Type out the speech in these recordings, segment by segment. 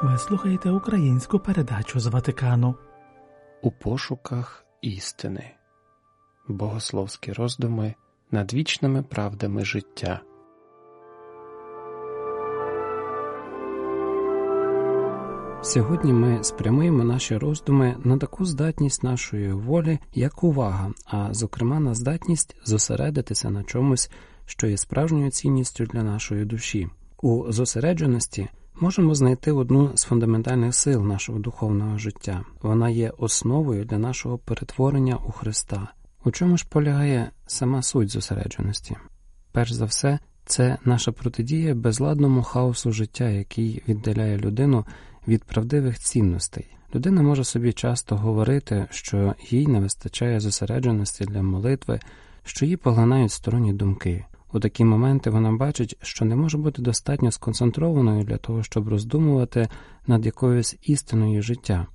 Ви слухаєте українську передачу з Ватикану. У пошуках істини. Богословські роздуми над вічними правдами життя. Сьогодні ми спрямуємо наші роздуми на таку здатність нашої волі, як увага, а зокрема на здатність зосередитися на чомусь, що є справжньою цінністю для нашої душі. У зосередженості можемо знайти одну з фундаментальних сил нашого духовного життя. Вона є основою для нашого перетворення у Христа. У чому ж полягає сама суть зосередженості? Перш за все, це наша протидія безладному хаосу життя, який віддаляє людину від правдивих цінностей. Людина може собі часто говорити, що їй не вистачає зосередженості для молитви, що її поглинають сторонні думки. У такі моменти вона бачить, що не може бути достатньо сконцентрованою для того, щоб роздумувати над якоюсь істиною життя,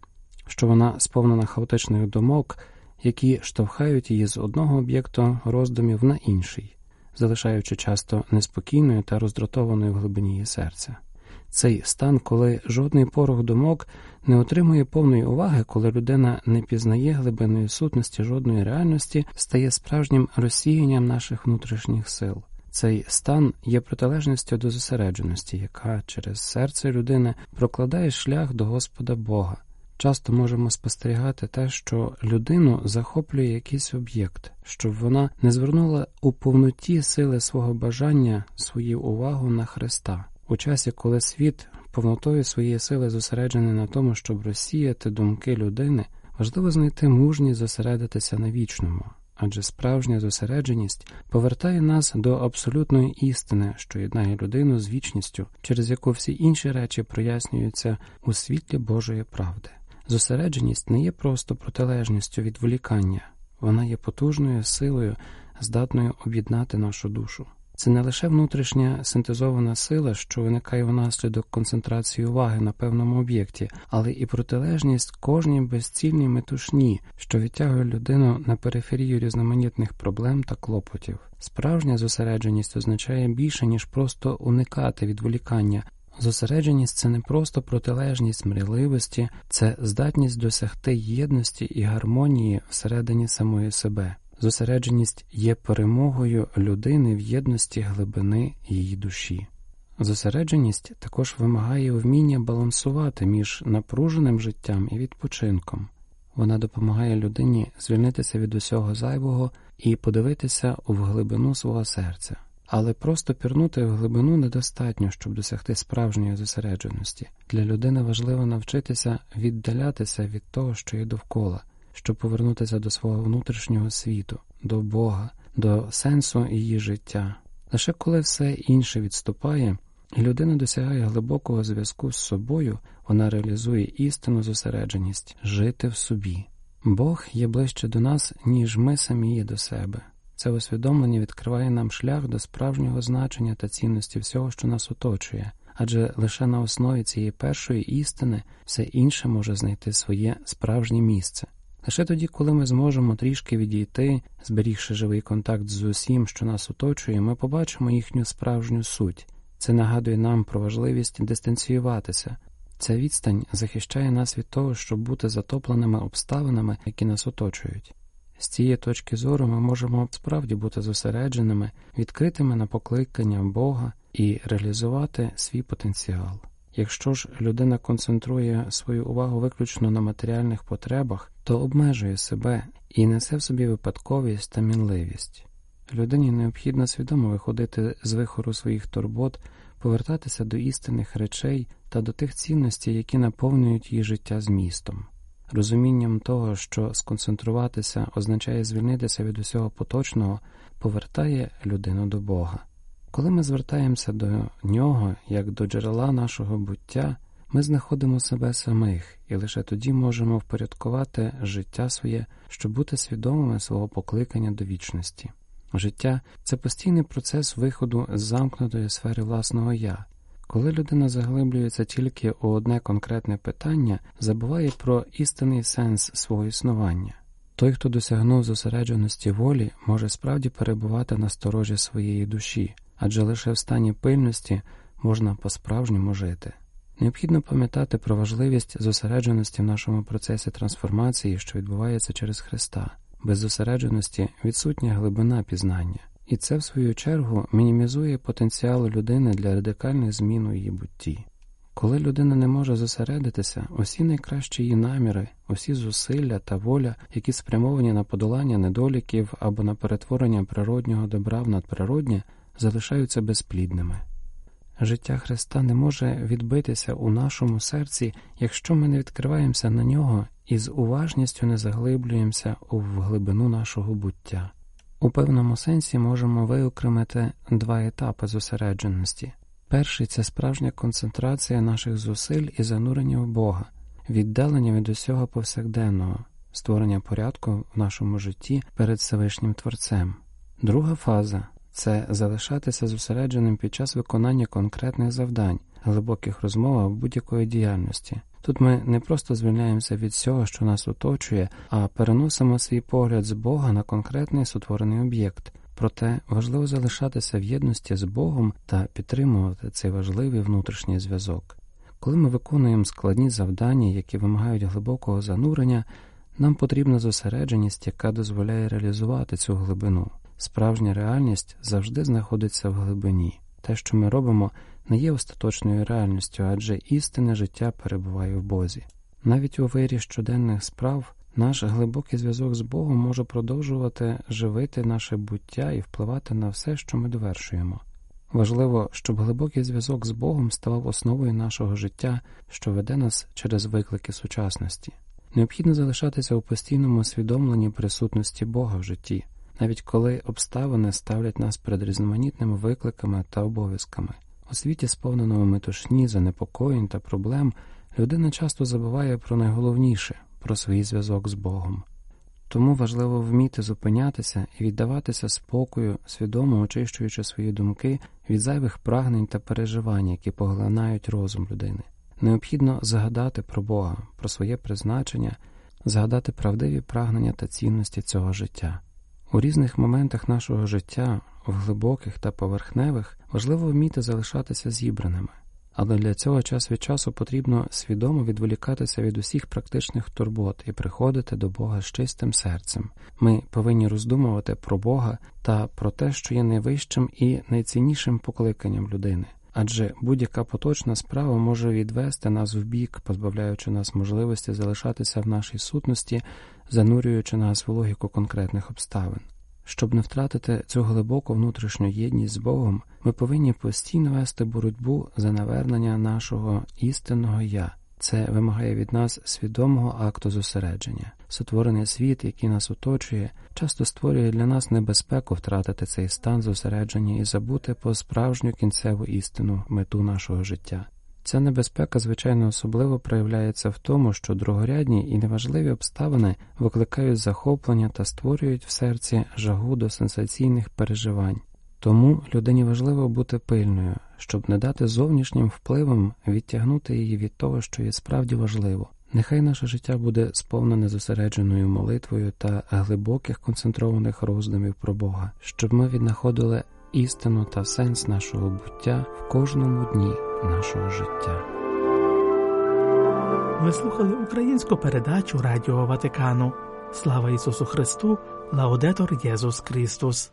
що вона сповнена хаотичних думок, які штовхають її з одного об'єкту роздумів на інший, залишаючи часто неспокійною та роздратованою в глибині її серця. Цей стан, коли жодний порох думок не отримує повної уваги, коли людина не пізнає глибинної сутності жодної реальності, стає справжнім розсіянням наших внутрішніх сил. Цей стан є протилежністю до зосередженості, яка через серце людини прокладає шлях до Господа Бога. Часто можемо спостерігати те, що людину захоплює якийсь об'єкт, щоб вона не звернула у повноті сили свого бажання свою увагу на Христа. У часі, коли світ повнотою своєї сили зосереджений на тому, щоб розсіяти думки людини, важливо знайти мужність зосередитися на вічному, адже справжня зосередженість повертає нас до абсолютної істини, що єднає людину з вічністю, через яку всі інші речі прояснюються у світлі Божої правди. Зосередженість не є просто протилежністю відволікання, вона є потужною силою, здатною об'єднати нашу душу. Це не лише внутрішня синтезована сила, що виникає внаслідок концентрації уваги на певному об'єкті, але і протилежність кожній безцільній метушні, що відтягує людину на периферію різноманітних проблем та клопотів. Справжня зосередженість означає більше, ніж просто уникати відволікання. Зосередженість – це не просто протилежність мрійливості, це здатність досягти єдності і гармонії всередині самої себе. Зосередженість є перемогою людини в єдності глибини її душі. Зосередженість також вимагає вміння балансувати між напруженим життям і відпочинком. Вона допомагає людині звільнитися від усього зайвого і подивитися в глибину свого серця. Але просто пірнути в глибину недостатньо, щоб досягти справжньої зосередженості. Для людини важливо навчитися віддалятися від того, що є довкола, щоб повернутися до свого внутрішнього світу, до Бога, до сенсу її життя. Лише коли все інше відступає, і людина досягає глибокого зв'язку з собою, вона реалізує істинну зосередженість – жити в собі. Бог є ближче до нас, ніж ми самі є до себе. Це усвідомлення відкриває нам шлях до справжнього значення та цінності всього, що нас оточує, адже лише на основі цієї першої істини все інше може знайти своє справжнє місце. Лише тоді, коли ми зможемо трішки відійти, зберігши живий контакт з усім, що нас оточує, ми побачимо їхню справжню суть. Це нагадує нам про важливість дистанціюватися. Ця відстань захищає нас від того, щоб бути затопленими обставинами, які нас оточують. З цієї точки зору ми можемо справді бути зосередженими, відкритими на покликання Бога і реалізувати свій потенціал. Якщо ж людина концентрує свою увагу виключно на матеріальних потребах, то обмежує себе і несе в собі випадковість та мінливість. Людині необхідно свідомо виходити з вихору своїх турбот, повертатися до істинних речей та до тих цінностей, які наповнюють її життя змістом. Розумінням того, що сконцентруватися означає звільнитися від усього поточного, повертає людину до Бога. Коли ми звертаємося до Нього, як до джерела нашого буття, ми знаходимо себе самих і лише тоді можемо впорядкувати життя своє, щоб бути свідомими свого покликання до вічності. Життя – це постійний процес виходу з замкнутої сфери власного «я». Коли людина заглиблюється тільки у одне конкретне питання, забуває про істинний сенс свого існування. Той, хто досягнув зосередженості волі, може справді перебувати на сторожі своєї душі, адже лише в стані пильності можна по-справжньому жити. Необхідно пам'ятати про важливість зосередженості в нашому процесі трансформації, що відбувається через Христа. Без зосередженості відсутня глибина пізнання. І це, в свою чергу, мінімізує потенціал людини для радикальних змін у її бутті. Коли людина не може зосередитися, усі найкращі її наміри, усі зусилля та воля, які спрямовані на подолання недоліків або на перетворення природнього добра в надприроднє, залишаються безплідними. Життя Христа не може відбитися у нашому серці, якщо ми не відкриваємося на нього і з уважністю не заглиблюємося у глибину нашого буття. У певному сенсі можемо виокремити два етапи зосередженості. Перший – це справжня концентрація наших зусиль і занурення в Бога, віддалення від усього повсякденного, створення порядку в нашому житті перед Всевишнім Творцем. Друга фаза – це залишатися зосередженим під час виконання конкретних завдань, глибоких розмов або будь-якої діяльності. Тут ми не просто звільняємося від всього, що нас оточує, а переносимо свій погляд з Бога на конкретний сотворений об'єкт. Проте важливо залишатися в єдності з Богом та підтримувати цей важливий внутрішній зв'язок. Коли ми виконуємо складні завдання, які вимагають глибокого занурення, нам потрібна зосередженість, яка дозволяє реалізувати цю глибину. Справжня реальність завжди знаходиться в глибині. Те, що ми робимо, не є остаточною реальністю, адже істинне життя перебуває в Бозі. Навіть у вирі щоденних справ наш глибокий зв'язок з Богом може продовжувати живити наше буття і впливати на все, що ми довершуємо. Важливо, щоб глибокий зв'язок з Богом ставав основою нашого життя, що веде нас через виклики сучасності. Необхідно залишатися у постійному усвідомленні присутності Бога в житті, навіть коли обставини ставлять нас перед різноманітними викликами та обов'язками. У світі, сповненому метушні, занепокоєнь та проблем, людина часто забуває про найголовніше – про свій зв'язок з Богом. Тому важливо вміти зупинятися і віддаватися спокою, свідомо очищуючи свої думки від зайвих прагнень та переживань, які поглинають розум людини. Необхідно згадати про Бога, про своє призначення, згадати правдиві прагнення та цінності цього життя. У різних моментах нашого життя, в глибоких та поверхневих, важливо вміти залишатися зібраними. Але для цього час від часу потрібно свідомо відволікатися від усіх практичних турбот і приходити до Бога з чистим серцем. Ми повинні роздумувати про Бога та про те, що є найвищим і найціннішим покликанням людини. Адже будь-яка поточна справа може відвести нас вбік, позбавляючи нас можливості залишатися в нашій сутності, занурюючи нас в логіку конкретних обставин. Щоб не втратити цю глибоку внутрішню єдність з Богом, ми повинні постійно вести боротьбу за навернення нашого істинного «Я». Це вимагає від нас свідомого акту зосередження. Сотворений світ, який нас оточує, часто створює для нас небезпеку втратити цей стан зосередження і забути про справжню кінцеву істину, мету нашого життя. Ця небезпека, звичайно, особливо проявляється в тому, що другорядні і неважливі обставини викликають захоплення та створюють в серці жагу до сенсаційних переживань. Тому людині важливо бути пильною, щоб не дати зовнішнім впливам відтягнути її від того, що є справді важливо. Нехай наше життя буде сповнене зосередженою молитвою та глибоких концентрованих роздумів про Бога, щоб ми віднаходили істину та сенс нашого буття в кожному дні нашого життя. Ви слухали українську передачу Радіо Ватикану. Слава Ісусу Христу! Лаудетор Єсус Христос!